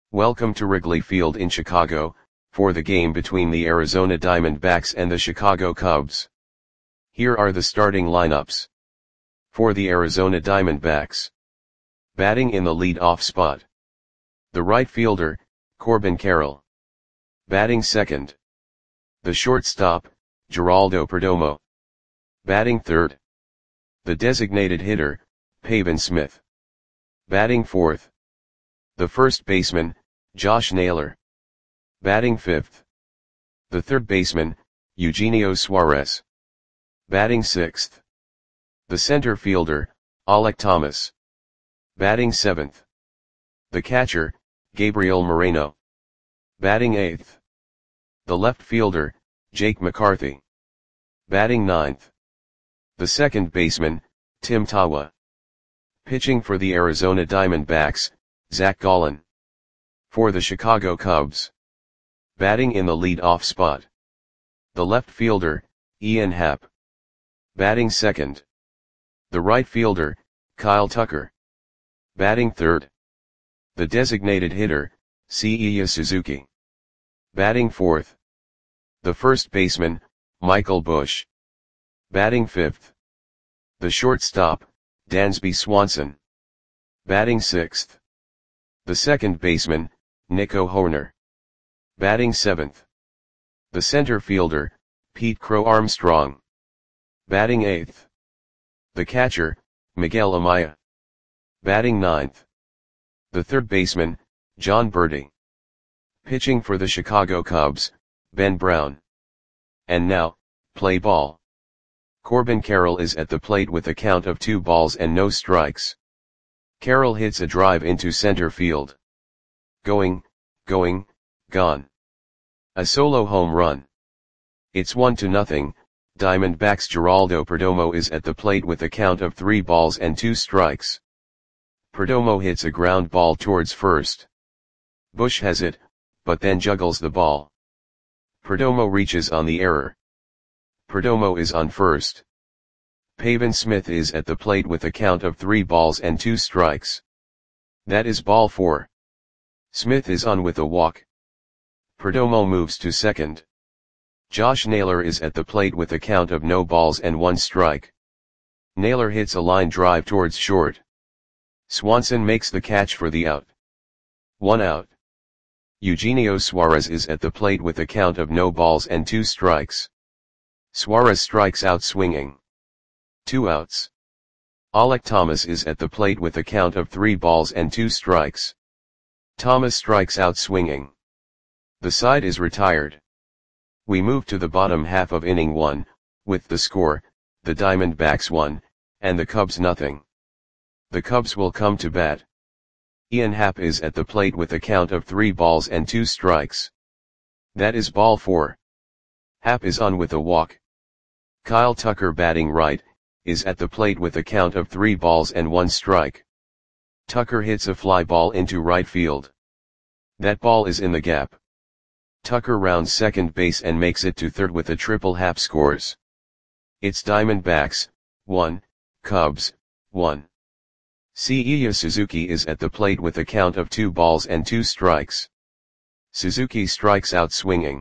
Welcome to Wrigley Field in Chicago, for the game between the Arizona Diamondbacks and the Chicago Cubs. Here are the starting lineups. For the Arizona Diamondbacks. Batting in the lead-off spot. The right fielder, Corbin Carroll. Batting second. The shortstop, Geraldo Perdomo. Batting third. The designated hitter, Pavin Smith. Batting fourth. The first baseman, Josh Naylor. Batting fifth. The third baseman, Eugenio Suarez. Batting sixth. The center fielder, Alek Thomas. Batting seventh. The catcher, Gabriel Moreno. Batting eighth. The left fielder, Jake McCarthy. Batting ninth. The second baseman, Tim Tawa. Pitching for the Arizona Diamondbacks, Zach Gallen. For the Chicago Cubs. Batting in the lead-off spot. The left fielder, Ian Happ. Batting second. The right fielder, Kyle Tucker. Batting third. The designated hitter, Seiya Suzuki. Batting fourth. The first baseman, Michael Busch. Batting fifth. The shortstop, Dansby Swanson. Batting sixth. The second baseman, Nico Hoerner. Batting seventh. The center fielder, Pete Crow Armstrong. Batting eighth. The catcher, Miguel Amaya. Batting ninth. The third baseman, Jon Berti. Pitching for the Chicago Cubs, Ben Brown. And now, play ball. Corbin Carroll is at the plate with a count of 2 balls and no strikes. Carroll hits a drive into center field. Going, gone. A solo home run. It's 1-0, Diamondbacks. Geraldo Perdomo is at the plate with a count of 3 balls and 2 strikes. Perdomo hits a ground ball towards first. Busch has it, but then juggles the ball. Perdomo reaches on the error. Perdomo is on first. Pavin Smith is at the plate with a count of 3 balls and 2 strikes. That is ball 4. Smith is on with a walk. Perdomo moves to second. Josh Naylor is at the plate with a count of no balls and 1 strike. Naylor hits a line drive towards short. Swanson makes the catch for the out. 1 out. Eugenio Suarez is at the plate with a count of no balls and 2 strikes. Suarez strikes out swinging. 2 outs. Alek Thomas is at the plate with a count of 3 balls and 2 strikes. Thomas strikes out swinging. The side is retired. We move to the bottom half of inning 1, with the score, the Diamondbacks 1, and the Cubs nothing. The Cubs will come to bat. Ian Happ is at the plate with a count of 3 balls and 2 strikes. That is ball 4. Happ is on with a walk. Kyle Tucker, batting right, is at the plate with a count of 3 balls and 1 strike. Tucker hits a fly ball into right field. That ball is in the gap. Tucker rounds second base and makes it to third with a triple. Happ scores. It's Diamondbacks, 1, Cubs, 1. Seiya Suzuki is at the plate with a count of 2 balls and 2 strikes. Suzuki strikes out swinging.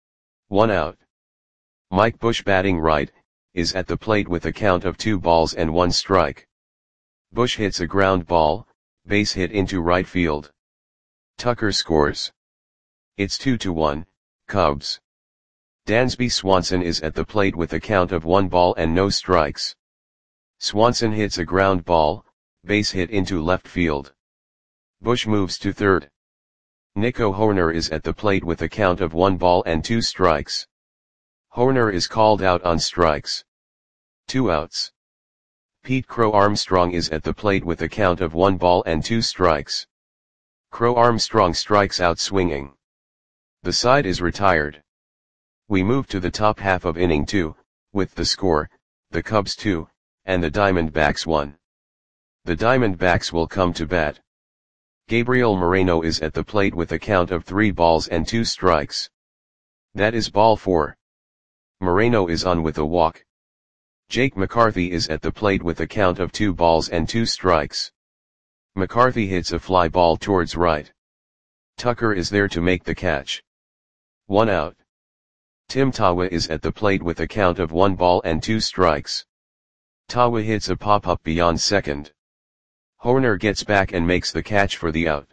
1 out. Mike Busch, batting right, is at the plate with a count of 2 balls and 1 strike. Busch hits a ground ball, base hit into right field. Tucker scores. It's 2-1, Cubs. Dansby Swanson is at the plate with a count of 1 ball and no strikes. Swanson hits a ground ball, base hit into left field. Busch moves to third. Nico Hoerner is at the plate with a count of 1 ball and 2 strikes. Hoerner is called out on strikes. 2 outs. Pete Crow Armstrong is at the plate with a count of 1 ball and 2 strikes. Crow Armstrong strikes out swinging. The side is retired. We move to the top half of inning 2, with the score, the Cubs 2, and the Diamondbacks 1. The Diamondbacks will come to bat. Gabriel Moreno is at the plate with a count of 3 balls and 2 strikes. That is ball 4. Moreno is on with a walk. Jake McCarthy is at the plate with a count of 2 balls and 2 strikes. McCarthy hits a fly ball towards right. Tucker is there to make the catch. 1 out. Tim Tawa is at the plate with a count of 1 ball and 2 strikes. Tawa hits a pop-up beyond second. Horner gets back and makes the catch for the out.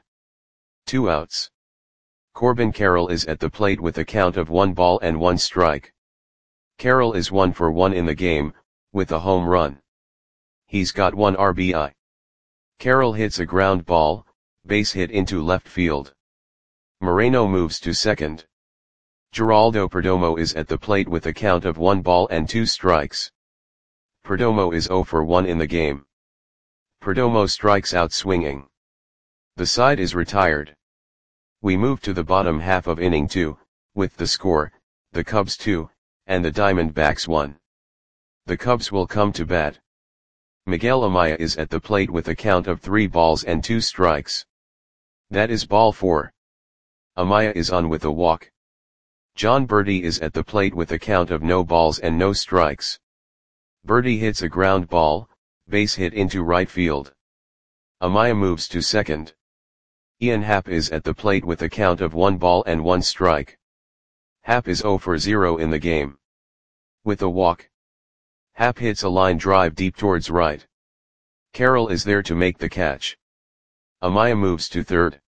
2 outs. Corbin Carroll is at the plate with a count of 1 ball and 1 strike. Carroll is 1 for 1 in the game, with a home run. He's got 1 RBI. Carroll hits a ground ball, base hit into left field. Moreno moves to second. Geraldo Perdomo is at the plate with a count of 1 ball and 2 strikes. Perdomo is 0 for 1 in the game. Perdomo strikes out swinging. The side is retired. We move to the bottom half of inning 2, with the score, the Cubs 2, and the Diamondbacks 1. The Cubs will come to bat. Miguel Amaya is at the plate with a count of 3 balls and 2 strikes. That is ball 4. Amaya is on with a walk. John Berti is at the plate with a count of no balls and no strikes. Berti hits a ground ball, base hit into right field. Amaya moves to second. Ian Happ is at the plate with a count of 1 ball and 1 strike. Happ is 0 for 0 in the game. With a walk. Happ hits a line drive deep towards right. Carroll is there to make the catch. Amaya moves to third.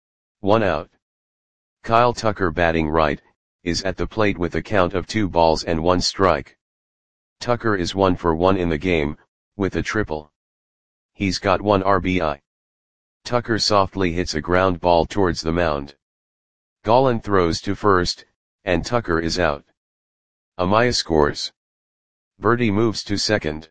1 out. Kyle Tucker, batting right, is at the plate with a count of 2 balls and 1 strike. Tucker is 1 for 1 in the game, with a triple. He's got 1 RBI. Tucker softly hits a ground ball towards the mound. Gallen throws to first, and Tucker is out. Amaya scores. Berti moves to second.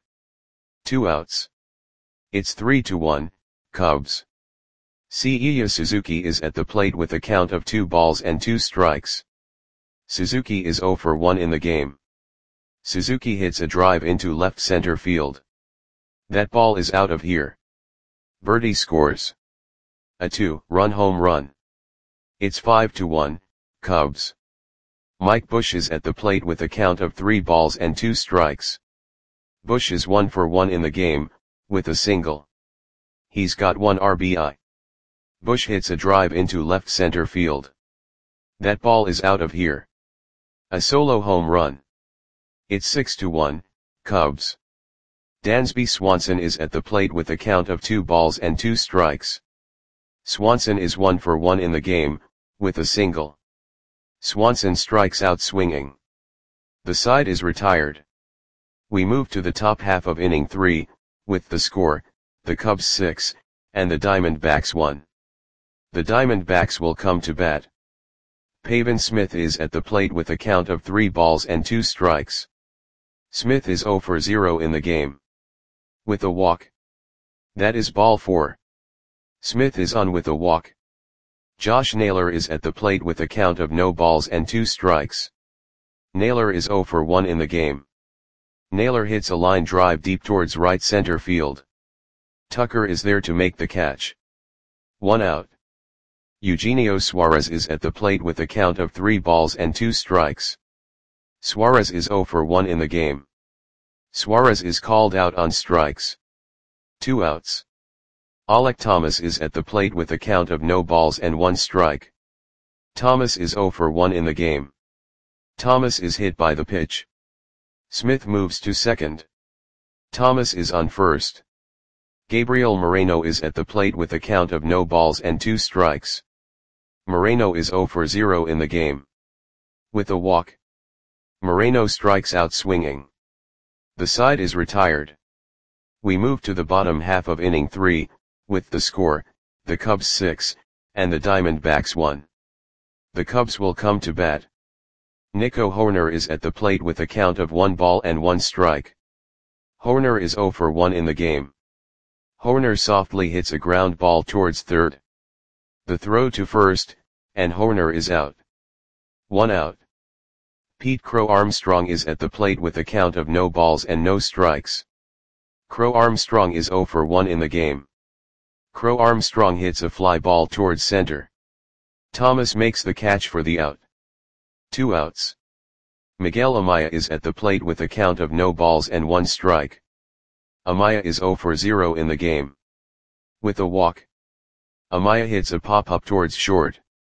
2 outs. It's 3-1, Cubs. Seiya Suzuki is at the plate with a count of 2 balls and 2 strikes. Suzuki is 0 for 1 in the game. Suzuki hits a drive into left center field. That ball is out of here. Berti scores. A 2-run home run. It's 5-1, Cubs. Mike Bush is at the plate with a count of 3 balls and 2 strikes. Bush is 1 for 1 in the game, with a single. He's got 1 RBI. Bush hits a drive into left center field. That ball is out of here. A solo home run. It's 6-1, Cubs. Dansby Swanson is at the plate with a count of 2 balls and 2 strikes. Swanson is 1 for 1 in the game, with a single. Swanson strikes out swinging. The side is retired. We move to the top half of inning 3, with the score, the Cubs 6, and the Diamondbacks 1. The Diamondbacks will come to bat. Pavin Smith is at the plate with a count of 3 balls and 2 strikes. Smith is 0 for 0 in the game. With a walk. That is ball 4. Smith is on with a walk. Josh Naylor is at the plate with a count of no balls and 2 strikes. Naylor is 0 for 1 in the game. Naylor hits a line drive deep towards right center field. Tucker is there to make the catch. 1 out. Eugenio Suarez is at the plate with a count of 3 balls and 2 strikes. Suarez is 0 for 1 in the game. Suarez is called out on strikes. 2 outs. Alek Thomas is at the plate with a count of no balls and 1 strike. Thomas is 0 for 1 in the game. Thomas is hit by the pitch. Smith moves to second. Thomas is on first. Gabriel Moreno is at the plate with a count of no balls and 2 strikes. Moreno is 0 for 0 in the game. With a walk. Moreno strikes out swinging. The side is retired. We move to the bottom half of inning 3, with the score, the Cubs 6, and the Diamondbacks 1. The Cubs will come to bat. Nico Horner is at the plate with a count of 1 ball and 1 strike. Horner is 0 for 1 in the game. Horner softly hits a ground ball towards third. The throw to first, and Horner is out. 1 out. Pete Crow Armstrong is at the plate with a count of no balls and no strikes. Crow Armstrong is 0 for 1 in the game. Crow Armstrong hits a fly ball towards center. Thomas makes the catch for the out. 2 outs. Miguel Amaya is at the plate with a count of no balls and 1 strike. Amaya is 0 for 0 in the game. With a walk. Amaya hits a pop-up towards short.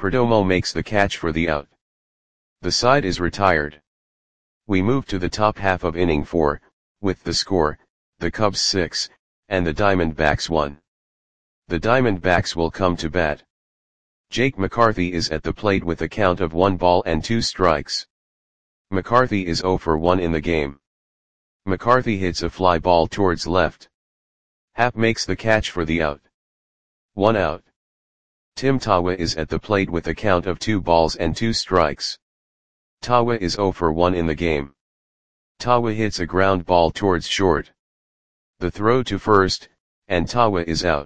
Perdomo makes the catch for the out. The side is retired. We move to the top half of inning 4, with the score, the Cubs 6, and the Diamondbacks 1. The Diamondbacks will come to bat. Jake McCarthy is at the plate with a count of 1 ball and 2 strikes. McCarthy is 0 for 1 in the game. McCarthy hits a fly ball towards left. Happ makes the catch for the out. 1 out. Tim Tawa is at the plate with a count of 2 balls and 2 strikes. Tawa is 0 for 1 in the game. Tawa hits a ground ball towards short. The throw to first, and Tawa is out.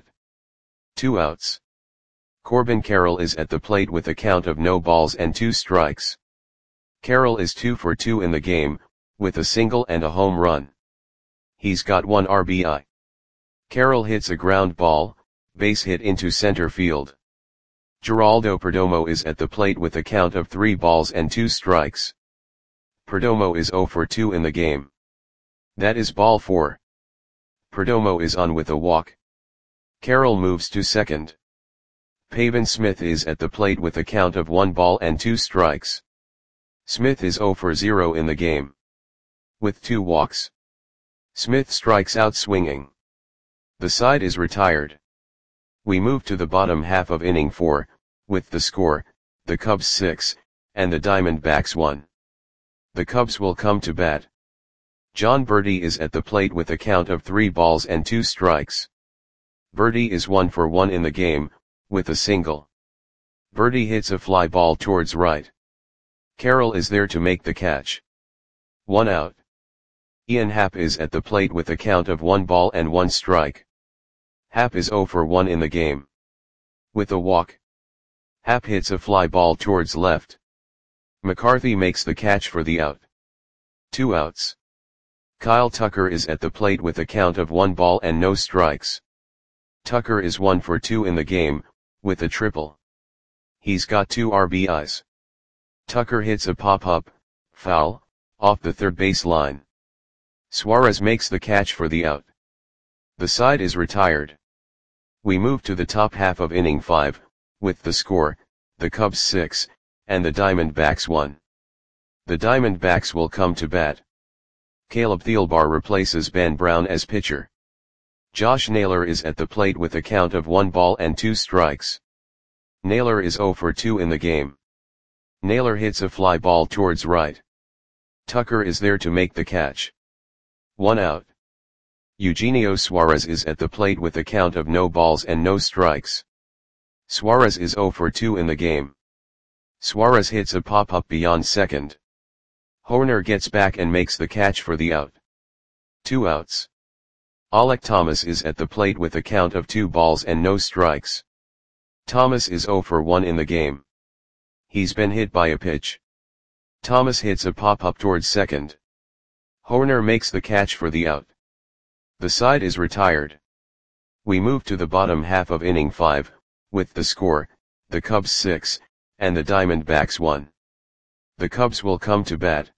2 outs. Corbin Carroll is at the plate with a count of no balls and 2 strikes. Carroll is 2 for 2 in the game, with a single and a home run. He's got 1 RBI. Carroll hits a ground ball, base hit into center field. Geraldo Perdomo is at the plate with a count of 3 balls and 2 strikes. Perdomo is 0 for 2 in the game. That is ball 4. Perdomo is on with a walk. Carroll moves to second. Pavin Smith is at the plate with a count of 1 ball and 2 strikes. Smith is 0 for 0 in the game. With 2 walks. Smith strikes out swinging. The side is retired. We move to the bottom half of inning 4, with the score, the Cubs 6, and the Diamondbacks 1. The Cubs will come to bat. John Berti is at the plate with a count of 3 balls and 2 strikes. Berti is 1 for 1 in the game, with a single. Berti hits a fly ball towards right. Carroll is there to make the catch. 1 out. Ian Happ is at the plate with a count of 1 ball and 1 strike. Happ is 0 for 1 in the game. With a walk. Happ hits a fly ball towards left. McCarthy makes the catch for the out. 2 outs. Kyle Tucker is at the plate with a count of 1 ball and no strikes. Tucker is 1 for 2 in the game, with a triple. He's got 2 RBIs. Tucker hits a pop-up, foul, off the third base line. Suarez makes the catch for the out. The side is retired. We move to the top half of inning 5, with the score, the Cubs 6, and the Diamondbacks 1. The Diamondbacks will come to bat. Caleb Thielbar replaces Ben Brown as pitcher. Josh Naylor is at the plate with a count of 1 ball and 2 strikes. Naylor is 0 for 2 in the game. Naylor hits a fly ball towards right. Tucker is there to make the catch. 1 out. Eugenio Suarez is at the plate with a count of no balls and no strikes. Suarez is 0 for 2 in the game. Suarez hits a pop-up beyond second. Hoerner gets back and makes the catch for the out. 2 outs. Alek Thomas is at the plate with a count of 2 balls and no strikes. Thomas is 0 for 1 in the game. He's been hit by a pitch. Thomas hits a pop-up towards second. Hoerner makes the catch for the out. The side is retired. We move to the bottom half of inning 5, with the score, the Cubs 6, and the Diamondbacks 1. The Cubs will come to bat.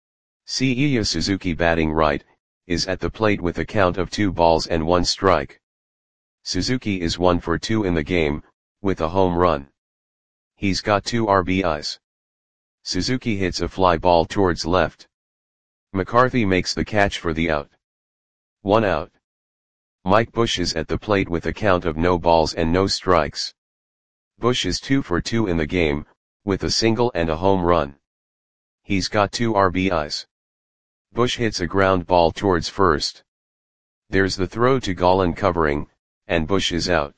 Seiya Suzuki, batting right, is at the plate with a count of 2 balls and 1 strike. Suzuki is 1 for 2 in the game, with a home run. He's got 2 RBIs. Suzuki hits a fly ball towards left. McCarthy makes the catch for the out. 1 out. Mike Bush is at the plate with a count of no balls and no strikes. Bush is 2 for 2 in the game, with a single and a home run. He's got 2 RBIs. Bush hits a ground ball towards first. There's the throw to Gallen covering, and Bush is out.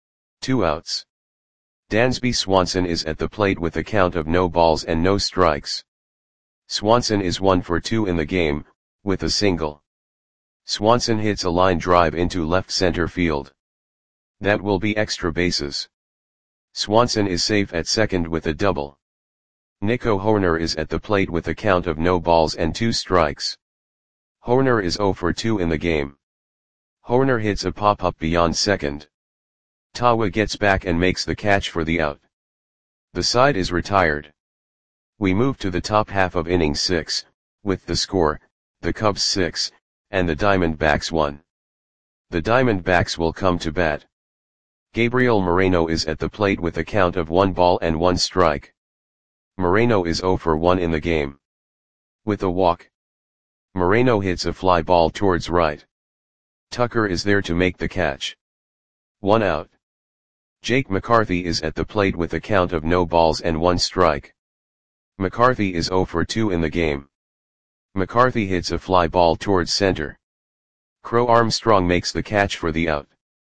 2 outs. Dansby Swanson is at the plate with a count of no balls and no strikes. Swanson is 1 for 2 in the game, with a single. Swanson hits a line drive into left center field. That will be extra bases. Swanson is safe at second with a double. Nico Hoerner is at the plate with a count of no balls and 2 strikes. Hoerner is 0 for 2 in the game. Hoerner hits a pop-up beyond second. Tawa gets back and makes the catch for the out. The side is retired. We move to the top half of inning 6, with the score, the Cubs 6, and the Diamondbacks 1. The Diamondbacks will come to bat. Gabriel Moreno is at the plate with a count of 1 ball and 1 strike. Moreno is 0 for 1 in the game. With a walk, Moreno hits a fly ball towards right. Tucker is there to make the catch. 1 out. Jake McCarthy is at the plate with a count of no balls and 1 strike. McCarthy is 0 for 2 in the game. McCarthy hits a fly ball towards center. Crow Armstrong makes the catch for the out.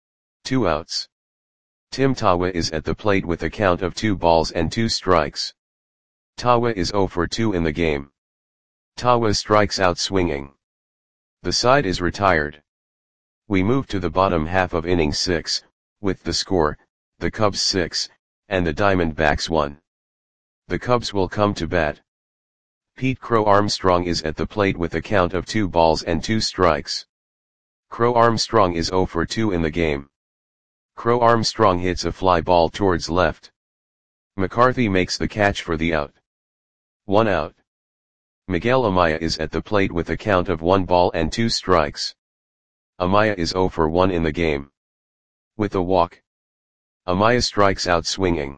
2 outs. Tim Tawa is at the plate with a count of 2 balls and 2 strikes. Tawa is 0 for 2 in the game. Tawa strikes out swinging. The side is retired. We move to the bottom half of inning 6, with the score, the Cubs 6, and the Diamondbacks 1. The Cubs will come to bat. Pete Crow Armstrong is at the plate with a count of 2 balls and 2 strikes. Crow Armstrong is 0 for 2 in the game. Crow Armstrong hits a fly ball towards left. McCarthy makes the catch for the out. 1 out. Miguel Amaya is at the plate with a count of 1 ball and 2 strikes. Amaya is 0 for 1 in the game. With a walk, Amaya strikes out swinging.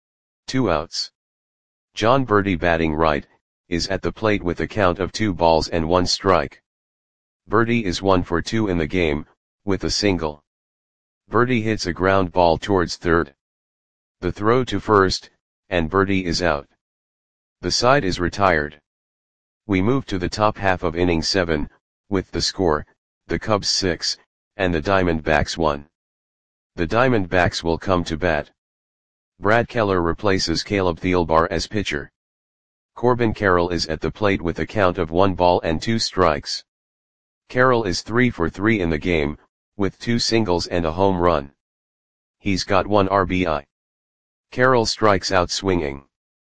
2 outs. John Birdie, batting right, is at the plate with a count of 2 balls and 1 strike. Birdie is 1 for 2 in the game, with a single. Birdie hits a ground ball towards third. The throw to first, and Birdie is out. The side is retired. We move to the top half of inning 7, with the score, the Cubs 6, and the Diamondbacks 1. The Diamondbacks will come to bat. Brad Keller replaces Caleb Thielbar as pitcher. Corbin Carroll is at the plate with a count of 1 ball and 2 strikes. Carroll is 3 for 3 in the game, with 2 singles and a home run. He's got 1 RBI. Carroll strikes out swinging.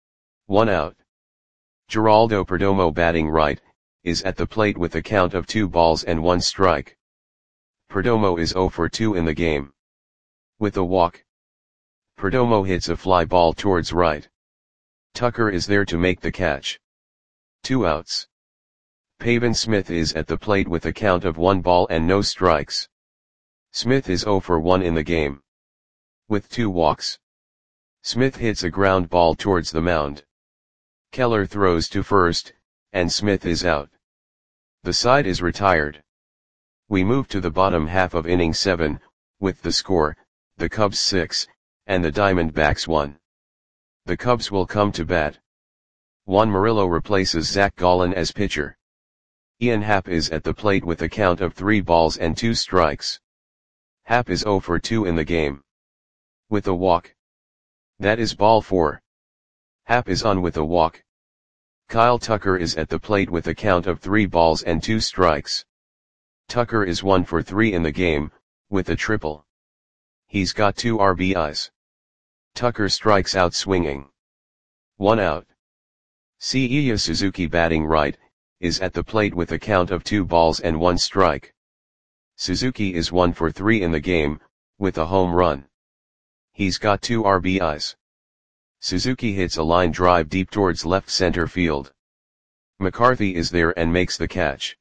1 out. Geraldo Perdomo, batting right, is at the plate with a count of 2 balls and 1 strike. Perdomo is 0 for 2 in the game. With a walk, Perdomo hits a fly ball towards right. Tucker is there to make the catch. 2 outs. Pavin Smith is at the plate with a count of 1 ball and no strikes. Smith is 0 for 1 in the game. With 2 walks, Smith hits a ground ball towards the mound. Keller throws to first, and Smith is out. The side is retired. We move to the bottom half of inning 7, with the score, the Cubs 6, and the Diamondbacks 1. The Cubs will come to bat. Juan Murillo replaces Zach Gallen as pitcher. Ian Happ is at the plate with a count of 3 balls and 2 strikes. Happ is 0 for 2 in the game. With a walk. That is ball 4. Happ is on with a walk. Kyle Tucker is at the plate with a count of 3 balls and 2 strikes. Tucker is 1 for 3 in the game, with a triple. He's got 2 RBIs. Tucker strikes out swinging. 1 out. Seiya Suzuki, batting right, is at the plate with a count of 2 balls and 1 strike. Suzuki is 1 for 3 in the game, with a home run. He's got 2 RBIs. Suzuki hits a line drive deep towards left center field. McCarthy is there and makes the catch.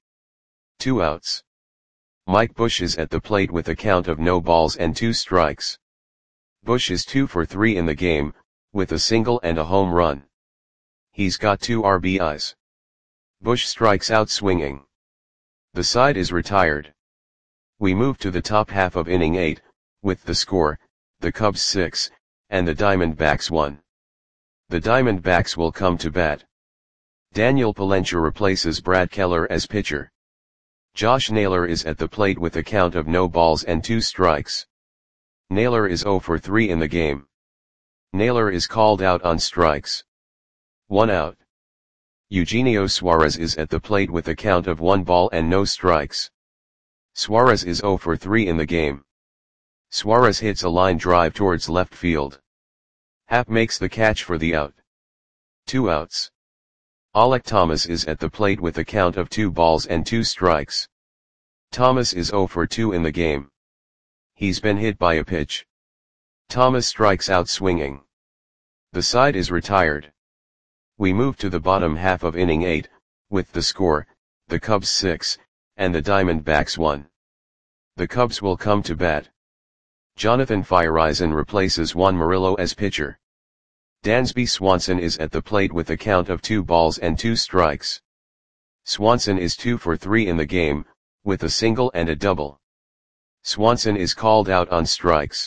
2 outs. Mike Bush is at the plate with a count of no balls and 2 strikes. Bush is 2 for 3 in the game, with a single and a home run. He's got 2 RBIs. Bush strikes out swinging. The side is retired. We move to the top half of inning 8, with the score, the Cubs 6, and the Diamondbacks 1. The Diamondbacks will come to bat. Daniel Palencia replaces Brad Keller as pitcher. Josh Naylor is at the plate with a count of no balls and 2 strikes. Naylor is 0 for 3 in the game. Naylor is called out on strikes. 1 out. Eugenio Suarez is at the plate with a count of 1 ball and no strikes. Suarez is 0 for 3 in the game. Suarez hits a line drive towards left field. Happ makes the catch for the out. 2 outs. Alek Thomas is at the plate with a count of 2 balls and 2 strikes. Thomas is 0 for 2 in the game. He's been hit by a pitch. Thomas strikes out swinging. The side is retired. We move to the bottom half of inning 8, with the score, the Cubs 6, and the Diamondbacks 1. The Cubs will come to bat. Jonathan Feyereisen replaces Juan Murillo as pitcher. Dansby Swanson is at the plate with a count of 2 balls and 2 strikes. Swanson is 2 for 3 in the game, with a single and a double. Swanson is called out on strikes.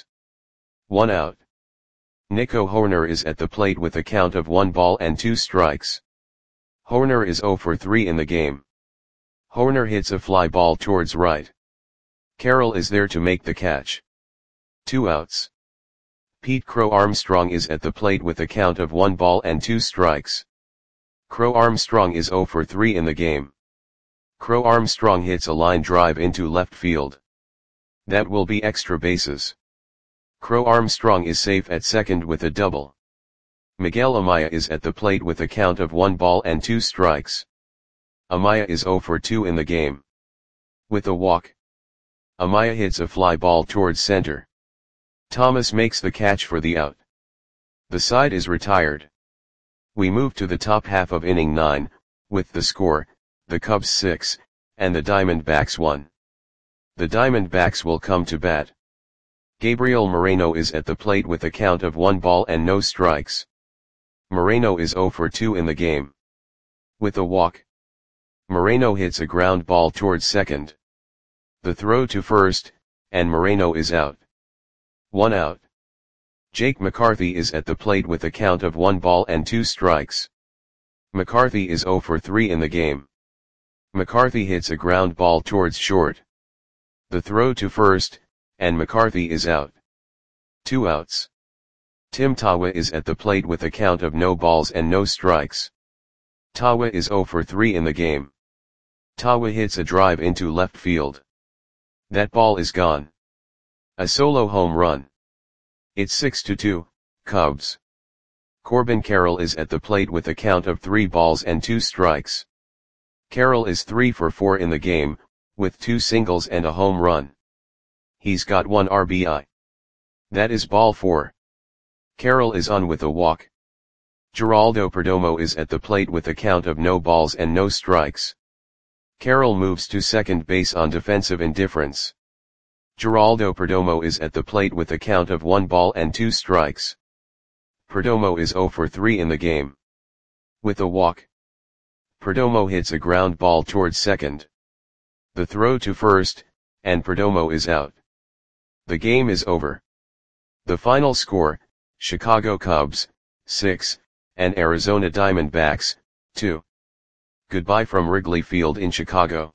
1 out. Nico Hoerner is at the plate with a count of 1 ball and 2 strikes. Hoerner is 0 for 3 in the game. Hoerner hits a fly ball towards right. Carroll is there to make the catch. 2 outs. Pete Crow Armstrong is at the plate with a count of 1 ball and 2 strikes. Crow Armstrong is 0 for 3 in the game. Crow Armstrong hits a line drive into left field. That will be extra bases. Crow Armstrong is safe at second with a double. Miguel Amaya is at the plate with a count of 1 ball and 2 strikes. Amaya is 0 for 2 in the game. With a walk, Amaya hits a fly ball towards center. Thomas makes the catch for the out. The side is retired. We move to the top half of inning 9, with the score, the Cubs 6, and the Diamondbacks 1. The Diamondbacks will come to bat. Gabriel Moreno is at the plate with a count of 1 ball and no strikes. Moreno is 0 for 2 in the game. With a walk, Moreno hits a ground ball towards second. The throw to first, and Moreno is out. 1 out. Jake McCarthy is at the plate with a count of 1 ball and 2 strikes. McCarthy is 0 for 3 in the game. McCarthy hits a ground ball towards short. The throw to first, and McCarthy is out. 2 outs. Tim Tawa is at the plate with a count of no balls and no strikes. Tawa is 0 for 3 in the game. Tawa hits a drive into left field. That ball is gone. A solo home run. It's 6-2, Cubs. Corbin Carroll is at the plate with a count of 3 balls and 2 strikes. Carroll is 3 for 4 in the game, with 2 singles and a home run. He's got 1 RBI. That is ball 4. Carroll is on with a walk. Geraldo Perdomo is at the plate with a count of no balls and no strikes. Carroll moves to second base on defensive indifference. Geraldo Perdomo is at the plate with a count of 1 ball and 2 strikes. Perdomo is 0 for 3 in the game. With a walk, Perdomo hits a ground ball towards second. The throw to first, and Perdomo is out. The game is over. The final score, Chicago Cubs, 6, and Arizona Diamondbacks, 2. Goodbye from Wrigley Field in Chicago.